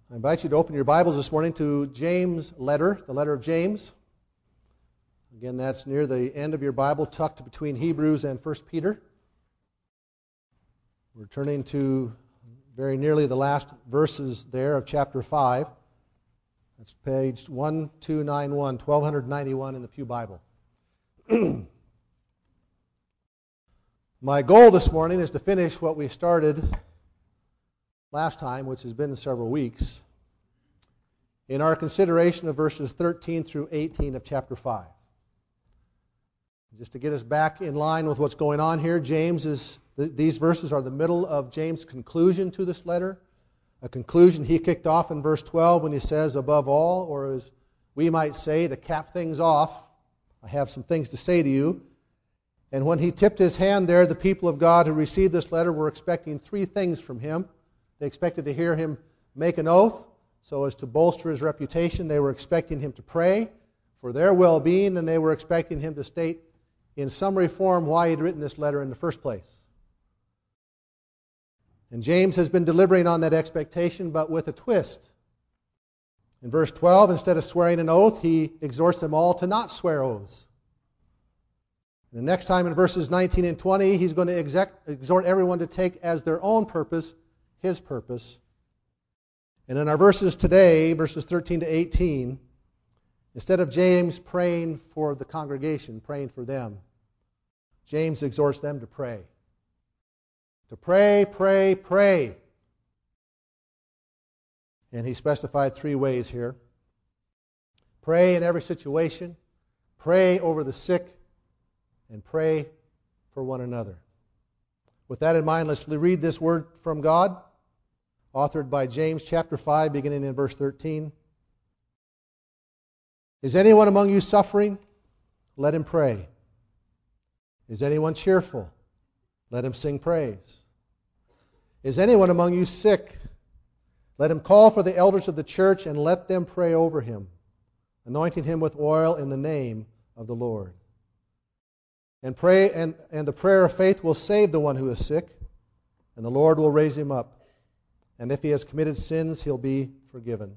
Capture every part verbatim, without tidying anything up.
I invite you to open your Bibles this morning to James' letter, the letter of James. Again, that's near the end of your Bible, tucked between Hebrews and First Peter. We're turning to very nearly the last verses there of chapter five. That's page twelve ninety-one, twelve ninety-one in the Pew Bible. My goal this morning is to finish what we started last time, which has been several weeks, in our consideration of verses thirteen through eighteen of chapter five. Just to get us back in line with what's going on here, James is th- these verses are the middle of James' conclusion to this letter, a conclusion he kicked off in verse twelve when he says, above all, or as we might say, to cap things off, I have some things to say to you. And when he tipped his hand there, the people of God who received this letter were expecting three things from him. They expected to hear him make an oath so as to bolster his reputation. They were expecting him to pray for their well-being, and they were expecting him to state in summary form why he'd written this letter in the first place. And James has been delivering on that expectation, but with a twist. In verse twelve, instead of swearing an oath, he exhorts them all to not swear oaths. And the next time in verses nineteen and twenty, he's going to exec- exhort everyone to take as their own purpose his purpose. And in our verses today, verses thirteen to eighteen, instead of James praying for the congregation, praying for them, James exhorts them to pray. To pray, pray, pray. And he specified three ways here. Pray in every situation, pray over the sick, and pray for one another. With that in mind, let's read this word from God, authored by James chapter five, beginning in verse thirteen. Is anyone among you suffering? Let him pray. Is anyone cheerful? Let him sing praise. Is anyone among you sick? Let him call for the elders of the church and let them pray over him, anointing him with oil in the name of the Lord. And pray, and, and the prayer of faith will save the one who is sick, and the Lord will raise him up. And if he has committed sins, he'll be forgiven.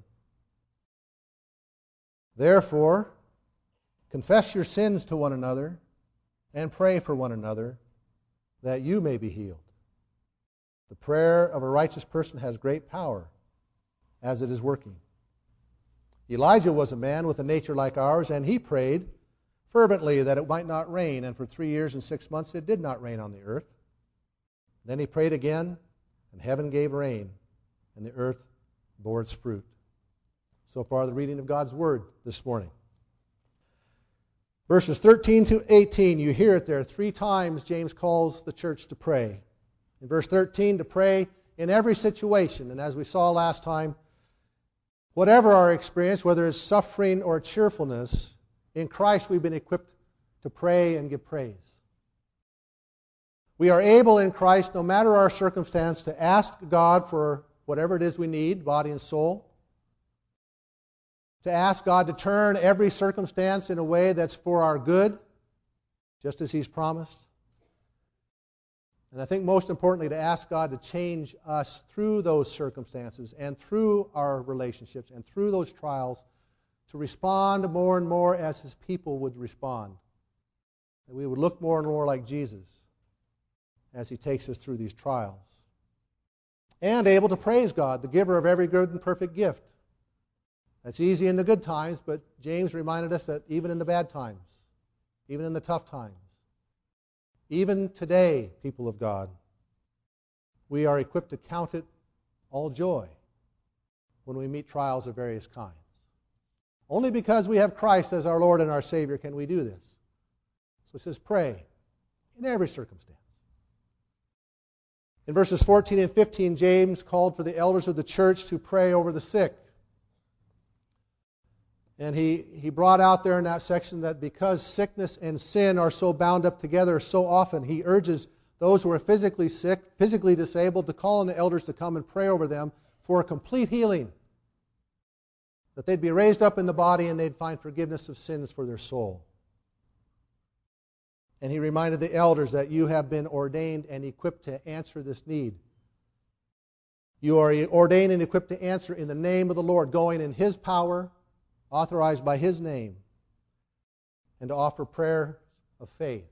Therefore, confess your sins to one another and pray for one another that you may be healed. The prayer of a righteous person has great power as it is working. Elijah was a man with a nature like ours, and he prayed fervently that it might not rain, and for three years and six months it did not rain on the earth. Then he prayed again, and heaven gave rain, and the earth bore its fruit. So far, the reading of God's Word this morning. Verses thirteen to eighteen, you hear it there. Three times James calls the church to pray. In verse thirteen, to pray in every situation. And as we saw last time, whatever our experience, whether it's suffering or cheerfulness, in Christ we've been equipped to pray and give praise. We are able in Christ, no matter our circumstance, to ask God for whatever it is we need, body and soul. To ask God to turn every circumstance in a way that's for our good, just as He's promised. And I think most importantly, to ask God to change us through those circumstances and through our relationships and through those trials, to respond more and more as His people would respond. That we would look more and more like Jesus as He takes us through these trials. And able to praise God, the giver of every good and perfect gift. That's easy in the good times, but James reminded us that even in the bad times, even in the tough times, even today, people of God, we are equipped to count it all joy when we meet trials of various kinds. Only because we have Christ as our Lord and our Savior can we do this. So it says, pray in every circumstance. In verses fourteen and fifteen, James called for the elders of the church to pray over the sick. And he, he brought out there in that section that because sickness and sin are so bound up together so often, he urges those who are physically sick, physically disabled, to call on the elders to come and pray over them for a complete healing. That they'd be raised up in the body and they'd find forgiveness of sins for their soul. And he reminded the elders that you have been ordained and equipped to answer this need. You are ordained and equipped to answer in the name of the Lord, going in His power, authorized by His name, and to offer prayer of faith.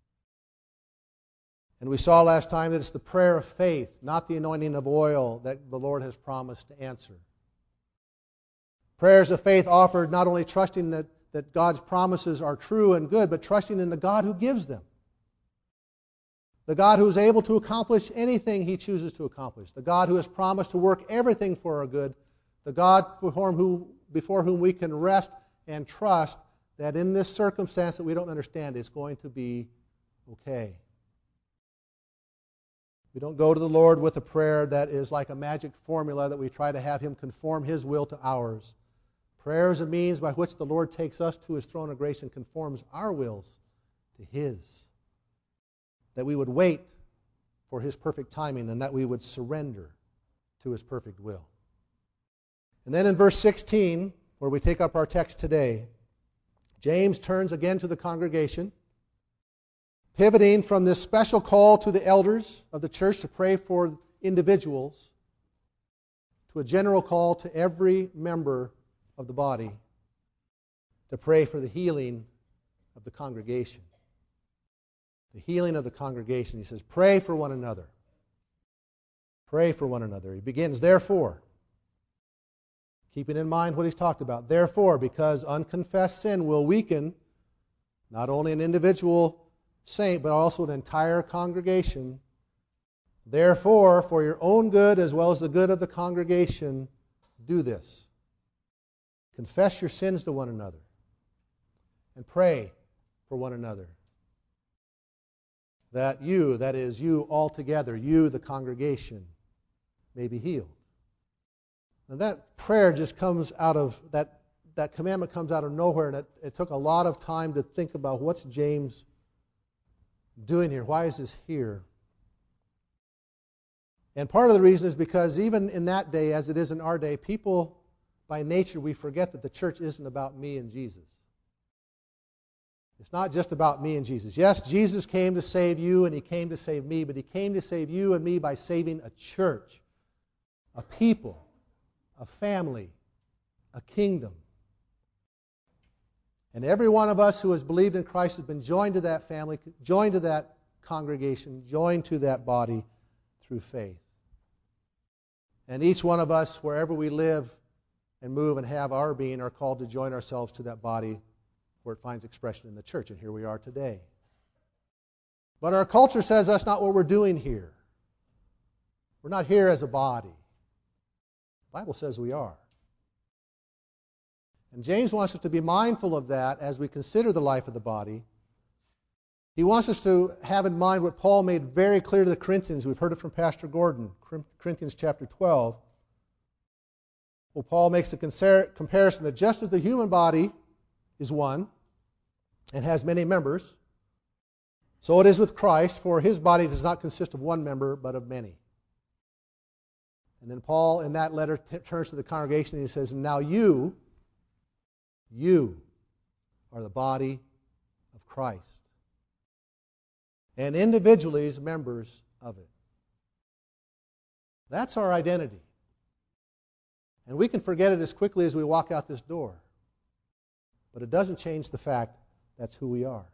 And we saw last time that it's the prayer of faith, not the anointing of oil, that the Lord has promised to answer. Prayers of faith offered not only trusting that, that God's promises are true and good, but trusting in the God who gives them. The God who is able to accomplish anything He chooses to accomplish. The God who has promised to work everything for our good. The God before whom, before whom we can rest and trust that in this circumstance that we don't understand, it's going to be okay. We don't go to the Lord with a prayer that is like a magic formula that we try to have Him conform His will to ours. Prayer is a means by which the Lord takes us to His throne of grace and conforms our wills to His. That we would wait for His perfect timing and that we would surrender to His perfect will. And then in verse sixteen, where we take up our text today, James turns again to the congregation, pivoting from this special call to the elders of the church to pray for individuals to a general call to every member of the body to pray for the healing of the congregation. The healing of the congregation. He says, pray for one another. Pray for one another. He begins, therefore, keeping in mind what he's talked about. Therefore, because unconfessed sin will weaken not only an individual saint, but also an entire congregation. Therefore, for your own good as well as the good of the congregation, do this. Confess your sins to one another and pray for one another. That you, that is you altogether, you the congregation, may be healed. And that prayer just comes out of, that, that commandment comes out of nowhere, and it, it took a lot of time to think about what's James doing here? Why is this here? And part of the reason is because even in that day, as it is in our day, people, by nature, we forget that the church isn't about me and Jesus. It's not just about me and Jesus. Yes, Jesus came to save you and He came to save me, but He came to save you and me by saving a church, a people, a family, a kingdom. And every one of us who has believed in Christ has been joined to that family, joined to that congregation, joined to that body through faith. And each one of us, wherever we live and move and have our being, are called to join ourselves to that body where it finds expression in the church. And here we are today. But our culture says that's not what we're doing here. We're not here as a body. The Bible says we are. And James wants us to be mindful of that as we consider the life of the body. He wants us to have in mind what Paul made very clear to the Corinthians. We've heard it from Pastor Gordon, Corinthians chapter twelve. Well, Paul makes a comparison that just as the human body is one and has many members, so it is with Christ, for His body does not consist of one member, but of many. And then Paul, in that letter, t- turns to the congregation and he says, now you, you are the body of Christ, and individually as members of it. That's our identity. And we can forget it as quickly as we walk out this door. But it doesn't change the fact that's who we are.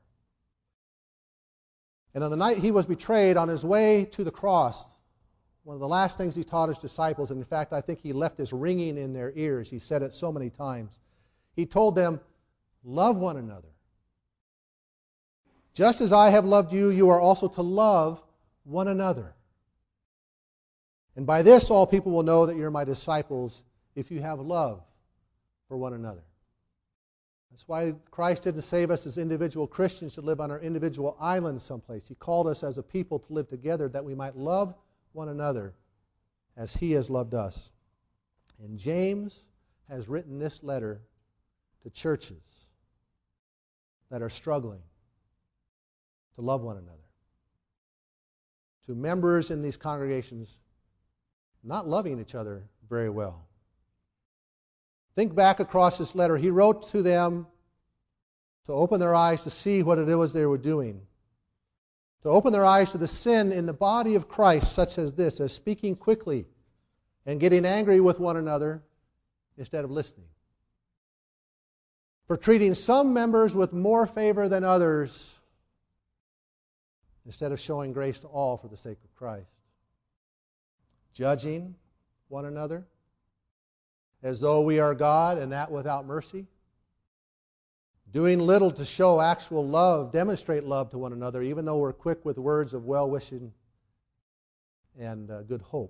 And on the night He was betrayed, on His way to the cross, one of the last things He taught His disciples, and in fact I think He left this ringing in their ears, He said it so many times, He told them, love one another. Just as I have loved you, you are also to love one another. And by this all people will know that you're my disciples, if you have love for one another. That's why Christ didn't save us as individual Christians to live on our individual islands someplace. He called us as a people to live together that we might love one another as He has loved us. And James has written this letter to churches that are struggling to love one another. To members in these congregations not loving each other very well. Think back across this letter. He wrote to them to open their eyes to see what it was they were doing. To open their eyes to the sin in the body of Christ, such as this, as speaking quickly, and getting angry with one another instead of listening, for treating some members with more favor than others instead of showing grace to all for the sake of Christ, judging one another as though we are God, and that without mercy, doing little to show actual love, demonstrate love to one another, even though we're quick with words of well-wishing and uh, good hope,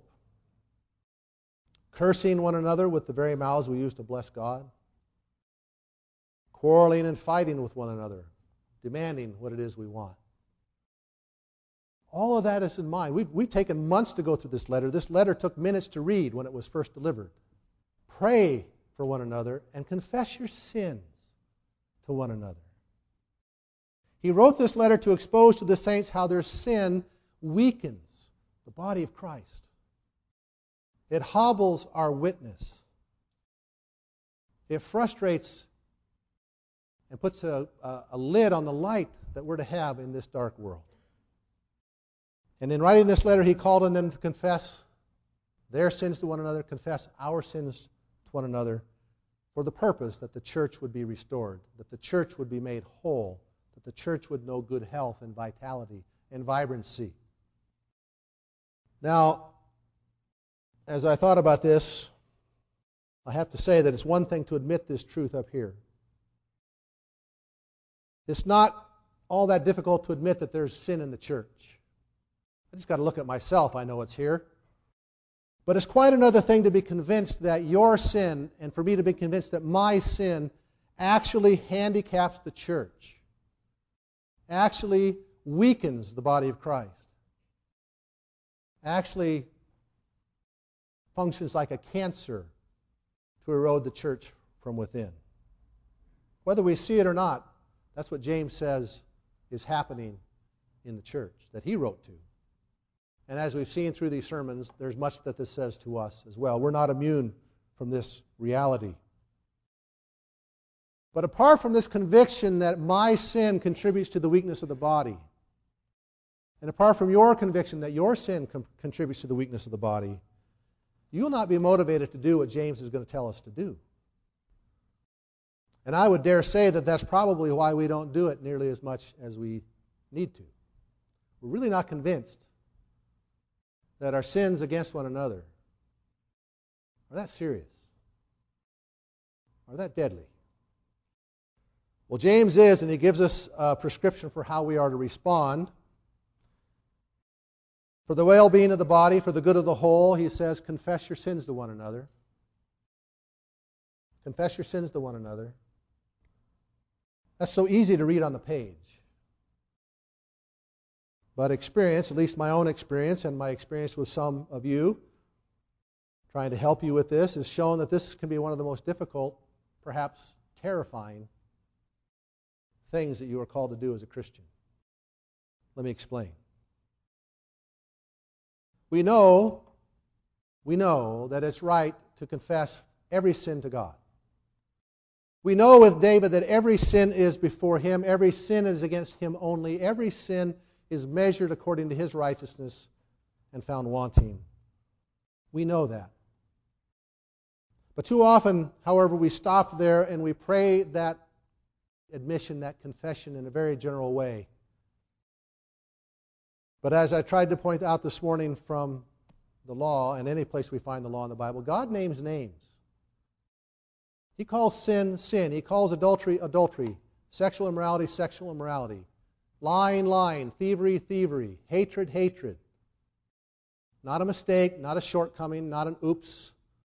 cursing one another with the very mouths we use to bless God, quarreling and fighting with one another, demanding what it is we want. All of that is in mind. We've, we've taken months to go through this letter. This letter took minutes to read when it was first delivered. Pray for one another and confess your sins to one another. He wrote this letter to expose to the saints how their sin weakens the body of Christ. It hobbles our witness. It frustrates and puts a, a, a lid on the light that we're to have in this dark world. And in writing this letter, he called on them to confess their sins to one another, confess our sins to one another, for the purpose that the church would be restored, that the church would be made whole, that the church would know good health and vitality and vibrancy. Now, as I thought about this, I have to say that it's one thing to admit this truth up here. It's not all that difficult to admit that there's sin in the church. I just got to look at myself. I know it's here. But it's quite another thing to be convinced that your sin, and for me to be convinced that my sin actually handicaps the church, actually weakens the body of Christ, actually functions like a cancer to erode the church from within. Whether we see it or not, that's what James says is happening in the church that he wrote to. And as we've seen through these sermons, there's much that this says to us as well. We're not immune from this reality. But apart from this conviction that my sin contributes to the weakness of the body, and apart from your conviction that your sin com- contributes to the weakness of the body, you'll not be motivated to do what James is going to tell us to do. And I would dare say that that's probably why we don't do it nearly as much as we need to. We're really not convinced that our sins against one another are that serious, are that deadly. Well, James is, and he gives us a prescription for how we are to respond. For the well-being of the body, for the good of the whole, he says, confess your sins to one another. Confess your sins to one another. That's so easy to read on the page. But experience, at least my own experience and my experience with some of you, trying to help you with this, has shown that this can be one of the most difficult, perhaps terrifying, things that you are called to do as a Christian. Let me explain. We know, we know that it's right to confess every sin to God. We know with David that every sin is before him, every sin is against him only, every sin is measured according to his righteousness and found wanting. We know that. But too often, however, we stop there and we pray that admission, that confession in a very general way. But as I tried to point out this morning from the law, and any place we find the law in the Bible, God names names. He calls sin, sin. He calls adultery, adultery. Sexual immorality, sexual immorality. Lying, lying. Thievery, thievery. Hatred, hatred. Not a mistake, not a shortcoming, not an oops.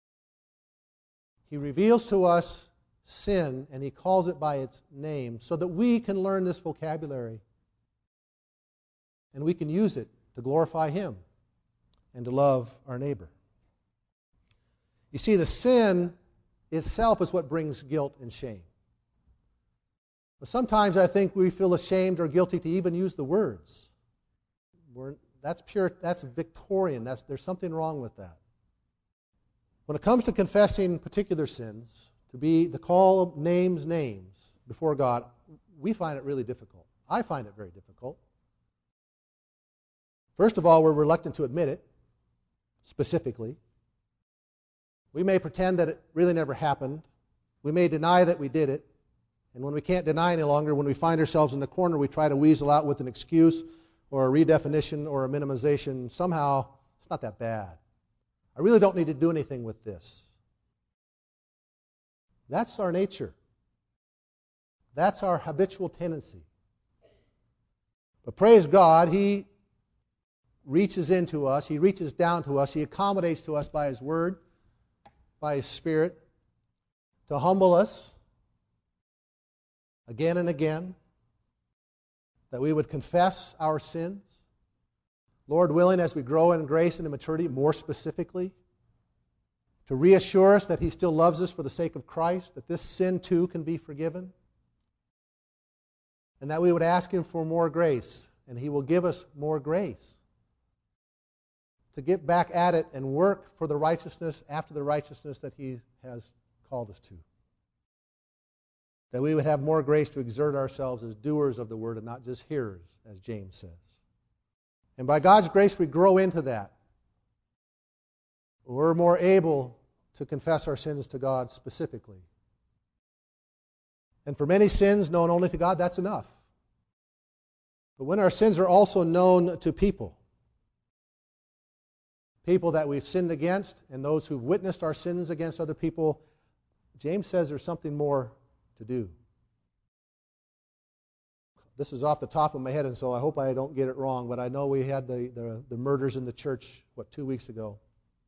He reveals to us sin, and he calls it by its name so that we can learn this vocabulary. And we can use it to glorify him and to love our neighbor. You see, the sin itself is what brings guilt and shame. But sometimes I think we feel ashamed or guilty to even use the words. We're, that's pure, that's Victorian. That's, there's something wrong with that. When it comes to confessing particular sins, to be to call names names before God, we find it really difficult. I find it very difficult. First of all, we're reluctant to admit it, specifically. We may pretend that it really never happened. We may deny that we did it. And when we can't deny any longer, when we find ourselves in the corner, we try to weasel out with an excuse or a redefinition or a minimization. Somehow, it's not that bad. I really don't need to do anything with this. That's our nature. That's our habitual tendency. But praise God, He reaches into us. He reaches down to us. He accommodates to us by His Word, by His Spirit, to humble us again and again, that we would confess our sins. Lord willing, as we grow in grace and in maturity, more specifically, to reassure us that He still loves us for the sake of Christ, that this sin too can be forgiven, and that we would ask Him for more grace, and He will give us more grace to get back at it and work for the righteousness after the righteousness that He has called us to. That we would have more grace to exert ourselves as doers of the Word and not just hearers, as James says. And by God's grace, we grow into that. We're more able to confess our sins to God specifically. And for many sins known only to God, that's enough. But when our sins are also known to people, people that we've sinned against and those who've witnessed our sins against other people, James says there's something more to do. This is off the top of my head, and so I hope I don't get it wrong, but I know we had the, the, the murders in the church, what, two weeks ago.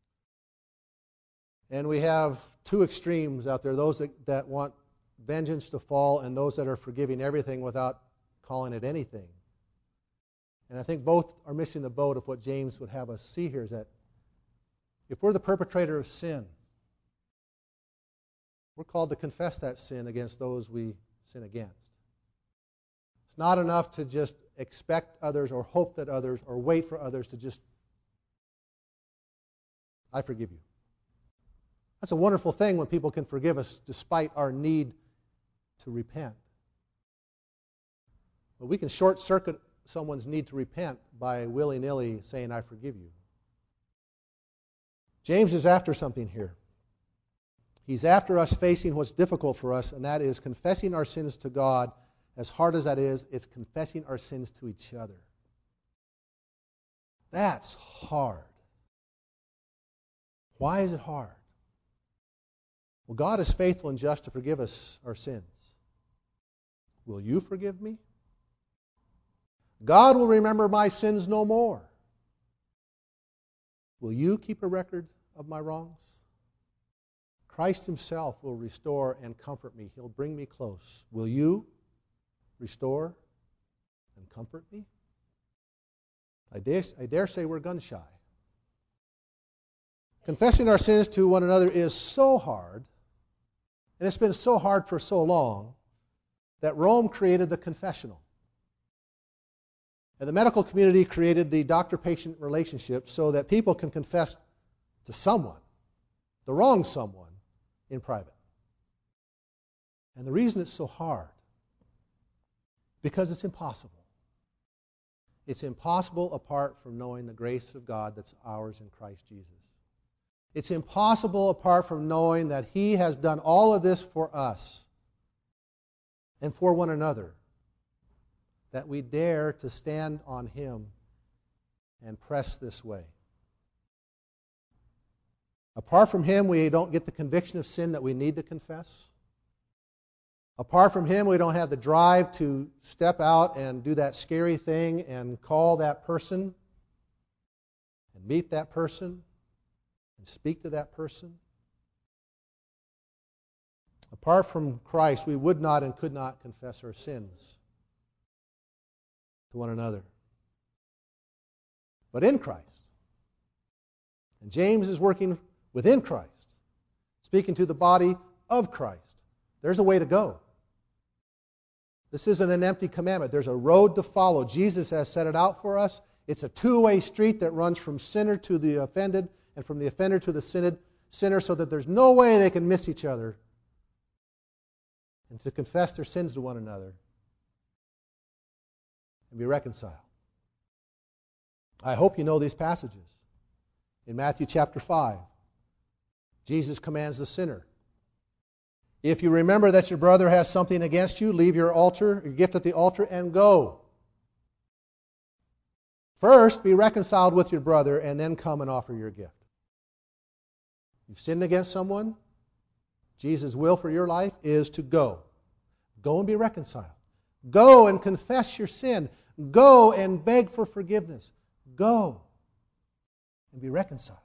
And we have two extremes out there, those that, that want vengeance to fall and those that are forgiving everything without calling it anything. And I think both are missing the boat of what James would have us see here, is that if we're the perpetrator of sin, we're called to confess that sin against those we sin against. It's not enough to just expect others or hope that others or wait for others to just, I forgive you. That's a wonderful thing when people can forgive us despite our need to repent. But we can short-circuit someone's need to repent by willy-nilly saying, I forgive you. James is after something here. He's after us facing what's difficult for us, and that is confessing our sins to God. As hard as that is, it's confessing our sins to each other. That's hard. Why is it hard? Well, God is faithful and just to forgive us our sins. Will you forgive me? God will remember my sins no more. Will you keep a record of my wrongs? Christ Himself will restore and comfort me. He'll bring me close. Will you restore and comfort me? I dare, I dare say we're gun shy. Confessing our sins to one another is so hard, and it's been so hard for so long, that Rome created the confessional. And the medical community created the doctor-patient relationship so that people can confess to someone, the wrong someone, in private. And the reason it's so hard, because it's impossible. It's impossible apart from knowing the grace of God that's ours in Christ Jesus. It's impossible apart from knowing that He has done all of this for us and for one another, that we dare to stand on Him and press this way. Apart from Him, we don't get the conviction of sin that we need to confess. Apart from Him, we don't have the drive to step out and do that scary thing and call that person and meet that person and speak to that person. Apart from Christ, we would not and could not confess our sins to one another. But in Christ, and James is working within Christ, speaking to the body of Christ, there's a way to go. This isn't an empty commandment. There's a road to follow. Jesus has set it out for us. It's a two-way street that runs from sinner to the offended and from the offender to the sinner, so that there's no way they can miss each other and to confess their sins to one another and be reconciled. I hope you know these passages. In Matthew chapter five, Jesus commands the sinner. If you remember that your brother has something against you, leave your altar, your gift at the altar, and go. First, be reconciled with your brother, and then come and offer your gift. You've sinned against someone. Jesus' will for your life is to go. Go and be reconciled. Go and confess your sin. Go and beg for forgiveness. Go and be reconciled.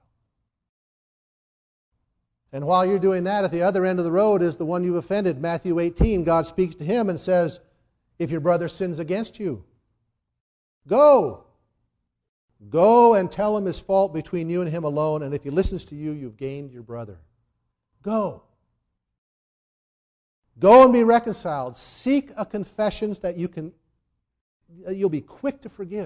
And while you're doing that, at the other end of the road is the one you've offended. Matthew eighteen, God speaks to him and says, if your brother sins against you, go. Go and tell him his fault between you and him alone, and if he listens to you, you've gained your brother. Go. Go and be reconciled. Seek a confession that you can, you'll be quick to forgive.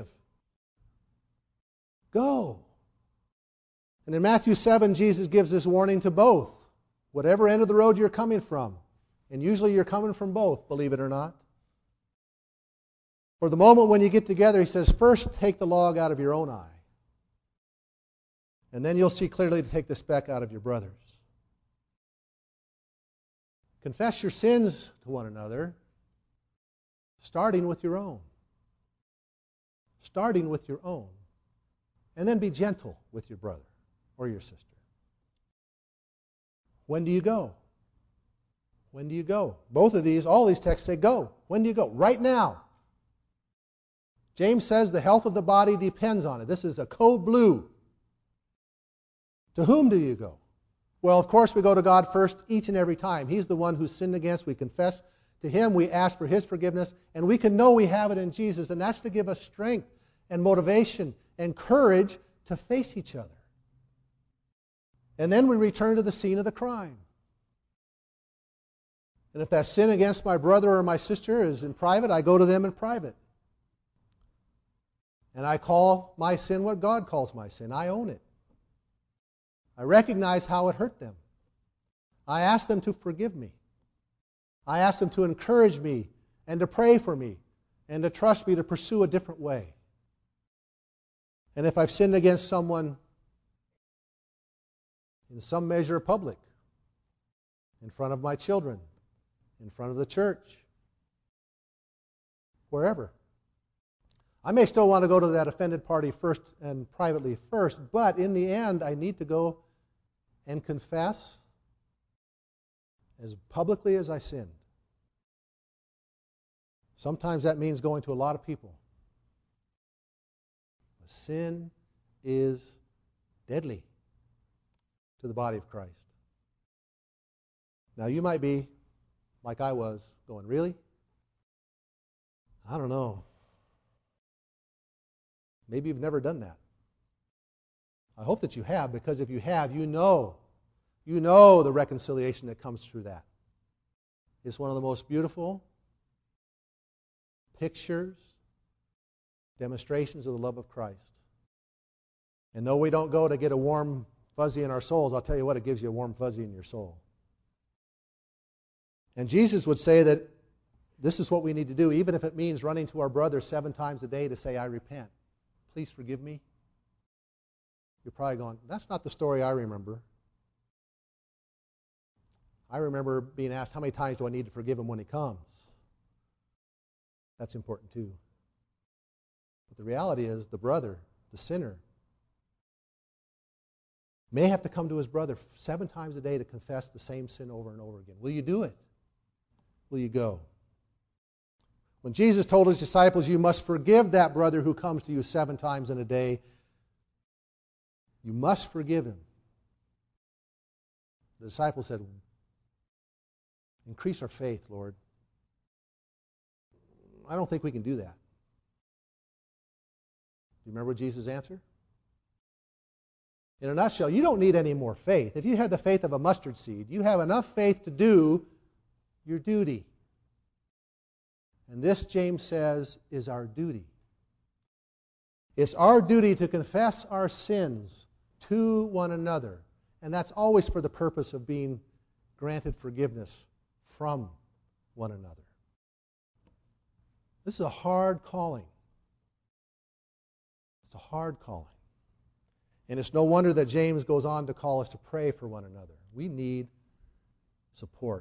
Go. And in Matthew seven, Jesus gives this warning to both. Whatever end of the road you're coming from, and usually you're coming from both, believe it or not. For the moment when you get together, he says, first take the log out of your own eye. And then you'll see clearly to take the speck out of your brother's. Confess your sins to one another, starting with your own. Starting with your own. And then be gentle with your brother or your sister. When do you go? When do you go? Both of these, all these texts say go. When do you go? Right now. James says the health of the body depends on it. This is a code blue. To whom do you go? Well, of course, we go to God first each and every time. He's the one who's sinned against. We confess to Him. We ask for His forgiveness. And we can know we have it in Jesus. And that's to give us strength and motivation and courage to face each other. And then we return to the scene of the crime. And if that sin against my brother or my sister is in private, I go to them in private. And I call my sin what God calls my sin. I own it. I recognize how it hurt them. I ask them to forgive me. I ask them to encourage me and to pray for me and to trust me to pursue a different way. And if I've sinned against someone in some measure public, in front of my children, in front of the church, wherever, I may still want to go to that offended party first and privately first, but in the end, I need to go and confess as publicly as I sinned. Sometimes that means going to a lot of people. But sin is deadly to the body of Christ. Now you might be, like I was, going, really? I don't know. Maybe you've never done that. I hope that you have, because if you have, you know, you know the reconciliation that comes through that. It's one of the most beautiful pictures, demonstrations of the love of Christ. And though we don't go to get a warm fuzzy in our souls, I'll tell you what, it gives you a warm fuzzy in your soul. And Jesus would say that this is what we need to do, even if it means running to our brother seven times a day to say, I repent. Please forgive me. You're probably going, that's not the story I remember. I remember being asked, how many times do I need to forgive him when he comes? That's important too. But the reality is, the brother, the sinner, may have to come to his brother seven times a day to confess the same sin over and over again. Will you do it? Will you go? When Jesus told his disciples, you must forgive that brother who comes to you seven times in a day, you must forgive him. The disciples said, increase our faith, Lord. I don't think we can do that. Do you remember Jesus' answer? In a nutshell, you don't need any more faith. If you have the faith of a mustard seed, you have enough faith to do your duty. And this, James says, is our duty. It's our duty to confess our sins to one another. And that's always for the purpose of being granted forgiveness from one another. This is a hard calling. It's a hard calling. And it's no wonder that James goes on to call us to pray for one another. We need support.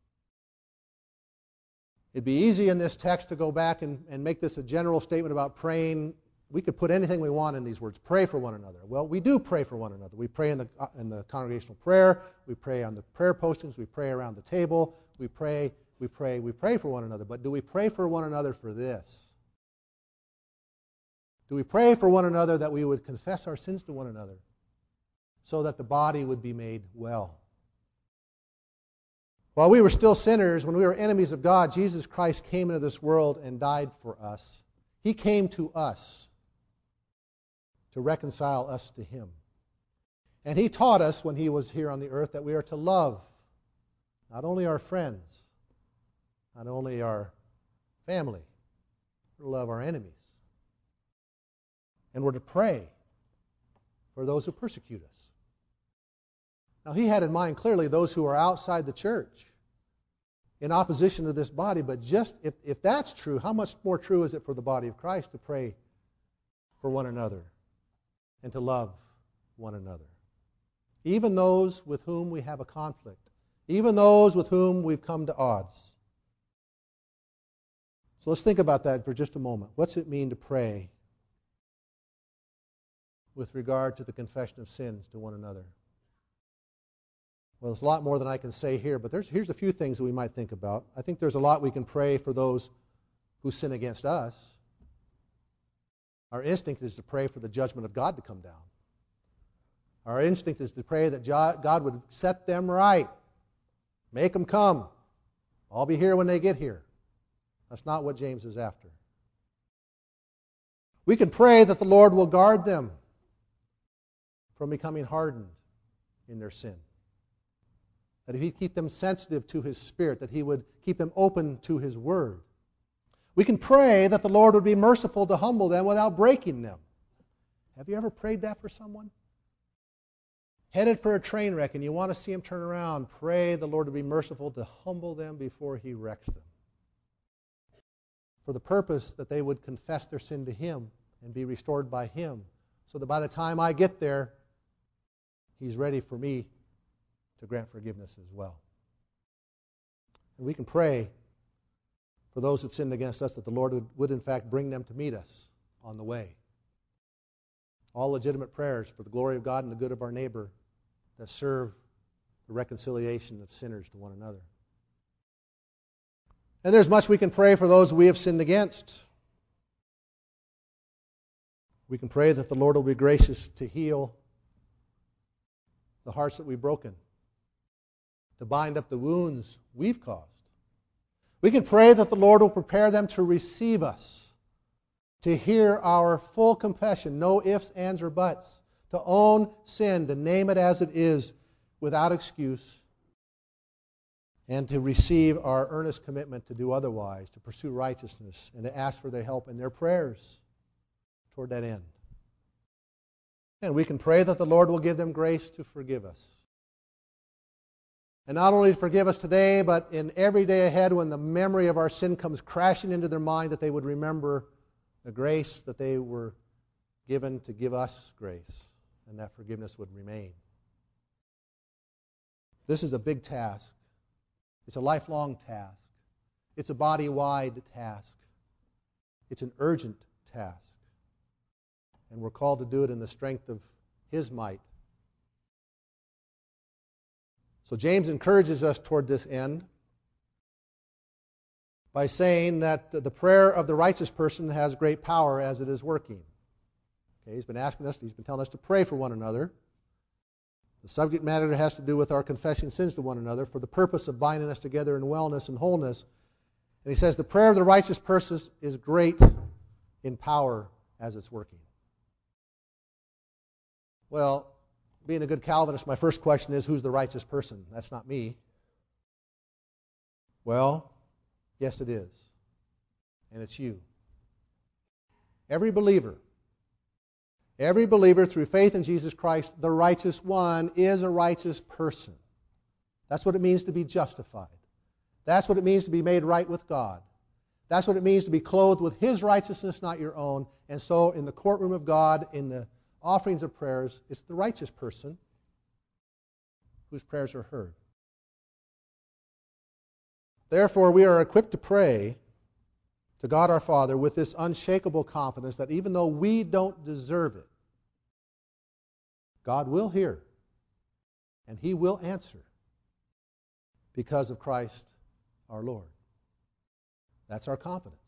It'd be easy in this text to go back and, and make this a general statement about praying. We could put anything we want in these words. Pray for one another. Well, we do pray for one another. We pray in the in the congregational prayer. We pray on the prayer postings. We pray around the table. We pray, we pray, we pray for one another. But do we pray for one another for this? Do we pray for one another that we would confess our sins to one another so that the body would be made well? While we were still sinners, when we were enemies of God, Jesus Christ came into this world and died for us. He came to us to reconcile us to Him. And He taught us when He was here on the earth that we are to love not only our friends, not only our family, we're to love our enemies. And we're to pray for those who persecute us. Now, He had in mind clearly those who are outside the church in opposition to this body, but just if, if that's true, how much more true is it for the body of Christ to pray for one another and to love one another? Even those with whom we have a conflict, even those with whom we've come to odds. So let's think about that for just a moment. What's it mean to pray with regard to the confession of sins to one another? Well, there's a lot more than I can say here, but there's, here's a few things that we might think about. I think there's a lot we can pray for those who sin against us. Our instinct is to pray for the judgment of God to come down. Our instinct is to pray that God would set them right. Make them come. I'll be here when they get here. That's not what James is after. We can pray that the Lord will guard them from becoming hardened in their sin. That He'd keep them sensitive to His Spirit, that He would keep them open to His Word. We can pray that the Lord would be merciful to humble them without breaking them. Have you ever prayed that for someone? Headed for a train wreck and you want to see them turn around, pray the Lord would be merciful to humble them before He wrecks them. For the purpose that they would confess their sin to Him and be restored by Him, so that by the time I get there, He's ready for me to grant forgiveness as well. And we can pray for those who've sinned against us that the Lord would, would in fact bring them to meet us on the way. All legitimate prayers for the glory of God and the good of our neighbor that serve the reconciliation of sinners to one another. And there's much we can pray for those we have sinned against. We can pray that the Lord will be gracious to heal the hearts that we've broken, to bind up the wounds we've caused. We can pray that the Lord will prepare them to receive us, to hear our full confession, no ifs, ands, or buts, to own sin, to name it as it is without excuse, and to receive our earnest commitment to do otherwise, to pursue righteousness, and to ask for their help in their prayers toward that end. And we can pray that the Lord will give them grace to forgive us. And not only to forgive us today, but in every day ahead when the memory of our sin comes crashing into their mind, that they would remember the grace that they were given to give us grace, and that forgiveness would remain. This is a big task. It's a lifelong task. It's a body-wide task. It's an urgent task. And we're called to do it in the strength of His might. So James encourages us toward this end by saying that the prayer of the righteous person has great power as it is working. Okay, he's been asking us, he's been telling us to pray for one another. The subject matter has to do with our confessing sins to one another for the purpose of binding us together in wellness and wholeness. And he says the prayer of the righteous person is great in power as it's working. Well, being a good Calvinist, my first question is, who's the righteous person? That's not me. Well, yes it is. And it's you. Every believer, every believer through faith in Jesus Christ, the righteous one, is a righteous person. That's what it means to be justified. That's what it means to be made right with God. That's what it means to be clothed with His righteousness, not your own. And so in the courtroom of God, in the offerings of prayers, it's the righteous person whose prayers are heard. Therefore, we are equipped to pray to God our Father with this unshakable confidence that even though we don't deserve it, God will hear and He will answer because of Christ our Lord. That's our confidence.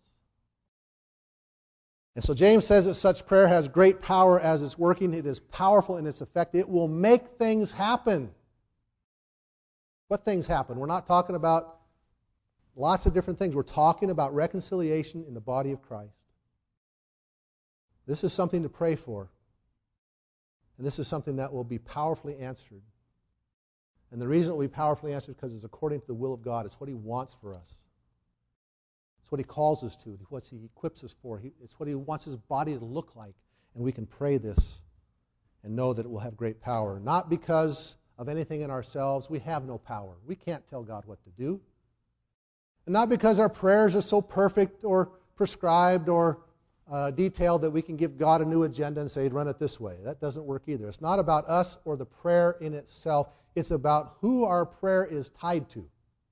And so James says that such prayer has great power as it's working. It is powerful in its effect. It will make things happen. What things happen? We're not talking about lots of different things. We're talking about reconciliation in the body of Christ. This is something to pray for. And this is something that will be powerfully answered. And the reason it will be powerfully answered is because it's according to the will of God. It's what He wants for us. It's what He calls us to. It's what He equips us for. It's what He wants His body to look like. And we can pray this and know that it will have great power. Not because of anything in ourselves. We have no power. We can't tell God what to do. And not because our prayers are so perfect or prescribed or uh, detailed that we can give God a new agenda and say, run it this way. That doesn't work either. It's not about us or the prayer in itself. It's about who our prayer is tied to.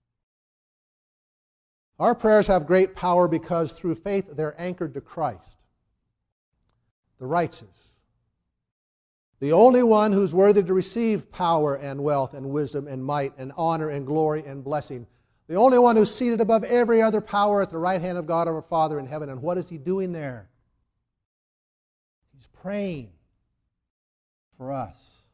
Our prayers have great power because through faith they're anchored to Christ, the righteous, the only one who's worthy to receive power and wealth and wisdom and might and honor and glory and blessing. The only one who's seated above every other power at the right hand of God our Father in heaven. And what is He doing there? He's praying for us.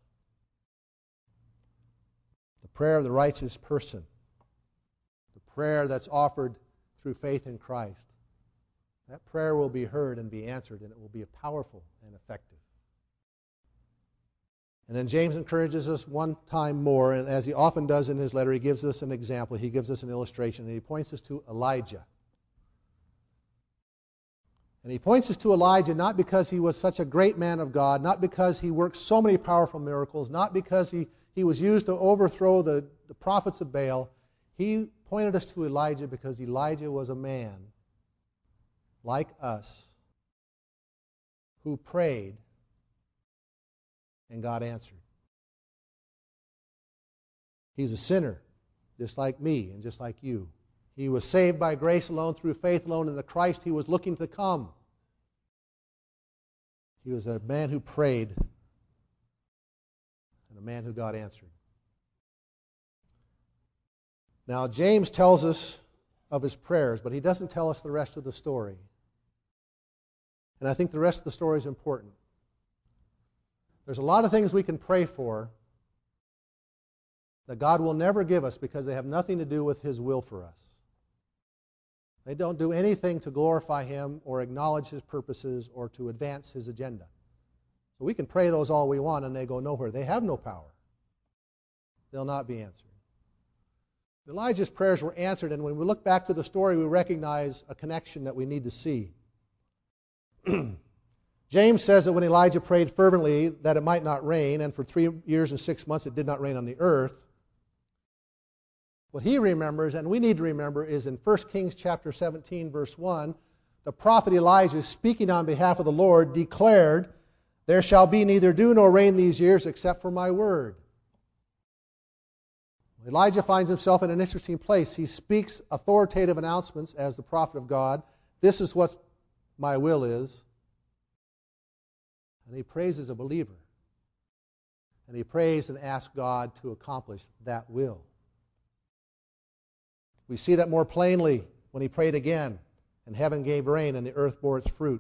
The prayer of the righteous person. The prayer that's offered through faith in Christ. That prayer will be heard and be answered, and it will be powerful and effective. And then James encourages us one time more, and as he often does in his letter, he gives us an example. He gives us an illustration, and he points us to Elijah. And he points us to Elijah not because he was such a great man of God, not because he worked so many powerful miracles, not because he, he was used to overthrow the, the prophets of Baal. He pointed us to Elijah because Elijah was a man like us who prayed and God answered. He's a sinner, just like me and just like you. He was saved by grace alone, through faith alone, in the Christ he was looking to come. He was a man who prayed and a man who God answered. Now, James tells us of his prayers, but he doesn't tell us the rest of the story. And I think the rest of the story is important. There's a lot of things we can pray for that God will never give us because they have nothing to do with His will for us. They don't do anything to glorify Him or acknowledge His purposes or to advance His agenda. So we can pray those all we want and they go nowhere. They have no power. They'll not be answered. Elijah's prayers were answered, and when we look back to the story, we recognize a connection that we need to see. James says that when Elijah prayed fervently that it might not rain, and for three years and six months it did not rain on the earth, what he remembers, and we need to remember, is in First Kings chapter seventeen, verse one, the prophet Elijah, speaking on behalf of the Lord, declared, "There shall be neither dew nor rain these years except for my word." Elijah finds himself in an interesting place. He speaks authoritative announcements as the prophet of God. This is what my will is. And he prays as a believer. And he prays and asks God to accomplish that will. We see that more plainly when he prayed again, and heaven gave rain, and the earth bore its fruit.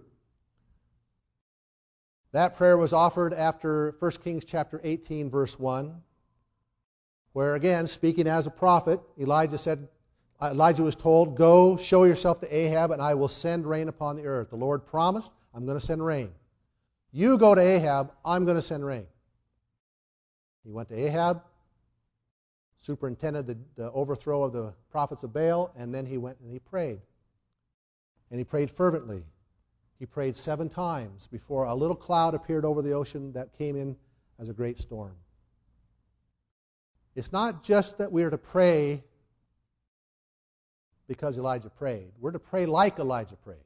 That prayer was offered after First Kings chapter eighteen, verse one, where again, speaking as a prophet, Elijah said, Elijah was told, "Go, show yourself to Ahab, and I will send rain upon the earth." The Lord promised, "I'm going to send rain. You go to Ahab, I'm going to send rain." He went to Ahab, superintended the, the overthrow of the prophets of Baal, and then he went and he prayed. And he prayed fervently. He prayed seven times before a little cloud appeared over the ocean that came in as a great storm. It's not just that we are to pray because Elijah prayed. We're to pray like Elijah prayed.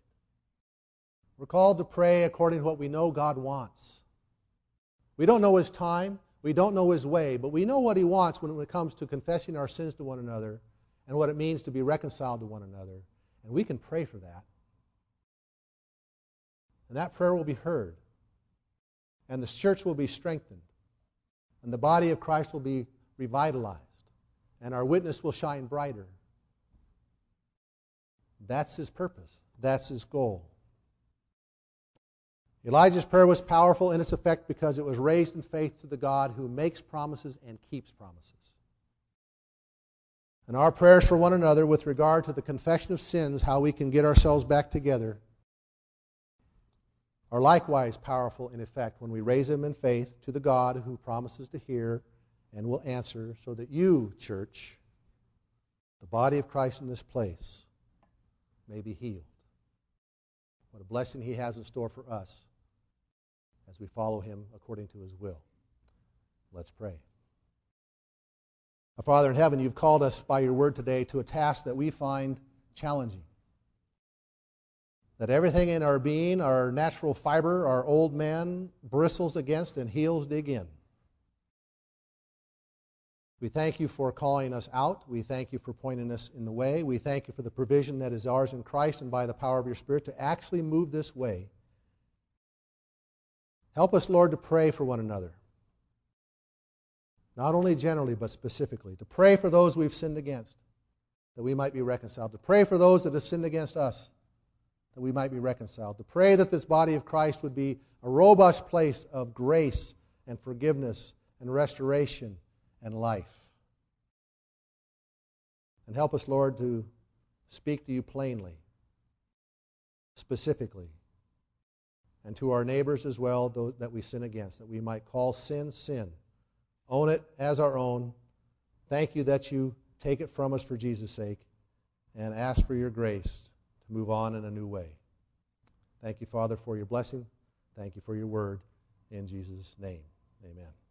We're called to pray according to what we know God wants. We don't know His time. We don't know His way, but we know what He wants when it comes to confessing our sins to one another and what it means to be reconciled to one another. And we can pray for that. And that prayer will be heard. And the church will be strengthened. And the body of Christ will be revitalized. And our witness will shine brighter. That's His purpose. That's His goal. Elijah's prayer was powerful in its effect because it was raised in faith to the God who makes promises and keeps promises. And our prayers for one another with regard to the confession of sins, how we can get ourselves back together, are likewise powerful in effect when we raise them in faith to the God who promises to hear and will answer, so that you, church, the body of Christ in this place, may be healed. What a blessing He has in store for us as we follow Him according to His will. Let's pray. Our Father in heaven, You've called us by Your word today to a task that we find challenging. That everything in our being, our natural fiber, our old man, bristles against and heels dig in. We thank You for calling us out. We thank You for pointing us in the way. We thank You for the provision that is ours in Christ and by the power of Your Spirit to actually move this way. Help us, Lord, to pray for one another. Not only generally, but specifically. To pray for those we've sinned against, that we might be reconciled. To pray for those that have sinned against us, that we might be reconciled. To pray that this body of Christ would be a robust place of grace and forgiveness and restoration and life. And help us, Lord, to speak to You plainly, specifically, and to our neighbors as well, those that we sin against, that we might call sin, sin. Own it as our own. Thank You that You take it from us for Jesus' sake, and ask for Your grace to move on in a new way. Thank You, Father, for Your blessing. Thank You for Your word. In Jesus' name, amen.